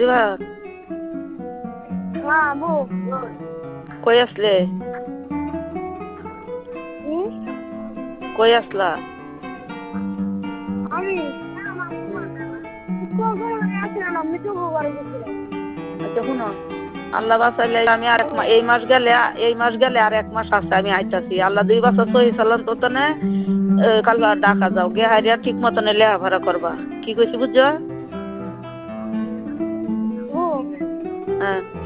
আজিবা কই আসলে কই আসলা আমি আচ্ছা শুনো আল্লাহ বাঁচাইলে আমি আর এই মাস গেলে আর 1 মাস আছে আমি আইতাছি আল্লাহ 2 বছর সহি সালাম তো তনে কাল ডাকা যাও গে হারিয়া ঠিক মতন লেখাপড়া করবা কি কইছি বুঝছো হ্যাঁ